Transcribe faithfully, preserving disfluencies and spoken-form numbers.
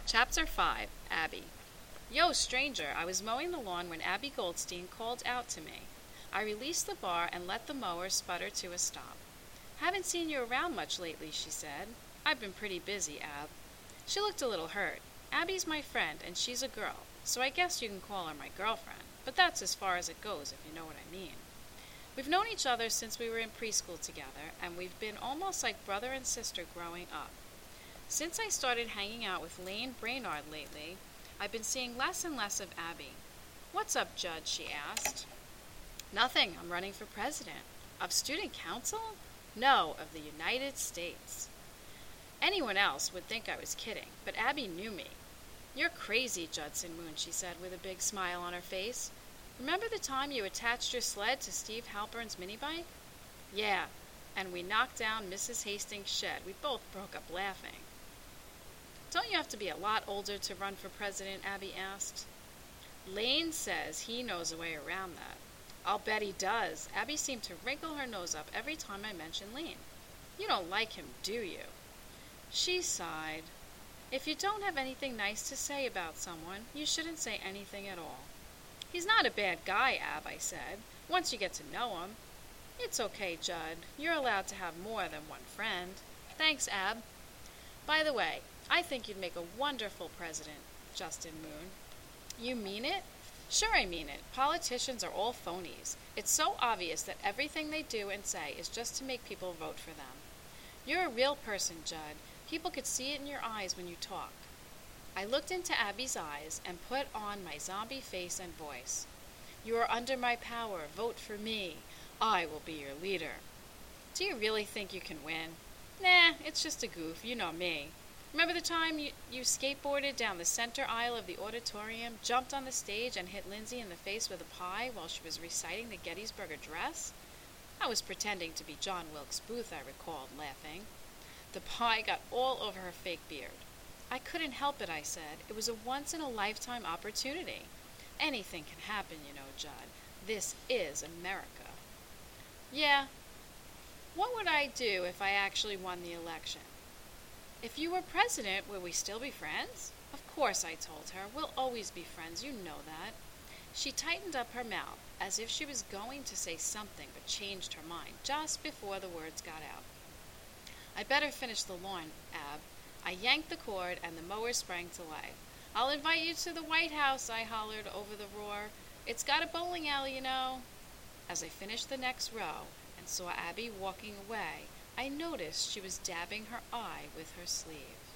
Chapter five. Abby. Yo, stranger, I was mowing the lawn when Abby Goldstein called out to me. I released the bar and let the mower sputter to a stop. Haven't seen you around much lately, she said. I've been pretty busy, Ab. She looked a little hurt. Abby's my friend, and she's a girl, so I guess you can call her my girlfriend, but that's as far as it goes, if you know what I mean. We've known each other since we were in preschool together, and we've been almost like brother and sister growing up. Since I started hanging out with Lane Brainard lately, I've been seeing less and less of Abby. "What's up, Judge?" she asked. "Nothing. I'm running for president." "Of student council?" "No, of the United States." Anyone else would think I was kidding, but Abby knew me. "You're crazy, Judson Moon," she said with a big smile on her face. "Remember the time you attached your sled to Steve Halpern's minibike?" "Yeah, and we knocked down Missus Hastings' shed. We both broke up laughing." "Don't you have to be a lot older to run for president?" Abby asked. "Lane says he knows a way around that." "I'll bet he does." Abby seemed to wrinkle her nose up every time I mentioned Lane. "You don't like him, do you?" She sighed. "If you don't have anything nice to say about someone, you shouldn't say anything at all." "He's not a bad guy, Ab," I said, "once you get to know him." "It's okay, Judd. You're allowed to have more than one friend." "Thanks, Ab. By the way, I think you'd make a wonderful president, Justin Moon." "You mean it?" "Sure I mean it. Politicians are all phonies. It's so obvious that everything they do and say is just to make people vote for them. You're a real person, Judd. People could see it in your eyes when you talk." I looked into Abby's eyes and put on my zombie face and voice. "You are under my power. Vote for me. I will be your leader." "Do you really think you can win?" "Nah, it's just a goof. You know me. Remember the time you, you skateboarded down the center aisle of the auditorium, jumped on the stage, and hit Lindsay in the face with a pie while she was reciting the Gettysburg Address?" "I was pretending to be John Wilkes Booth," I recalled, laughing. "The pie got all over her fake beard." "I couldn't help it," I said. "It was a once-in-a-lifetime opportunity. Anything can happen, you know, Judd. This is America." "Yeah. What would I do if I actually won the election?" "If you were president, would we still be friends?" "Of course," I told her. "We'll always be friends. You know that." She tightened up her mouth, as if she was going to say something, but changed her mind just before the words got out. "I'd better finish the lawn, Ab." I yanked the cord, and the mower sprang to life. "I'll invite you to the White House," I hollered over the roar. "It's got a bowling alley, you know." As I finished the next row and saw Abby walking away, I noticed she was dabbing her eye with her sleeve.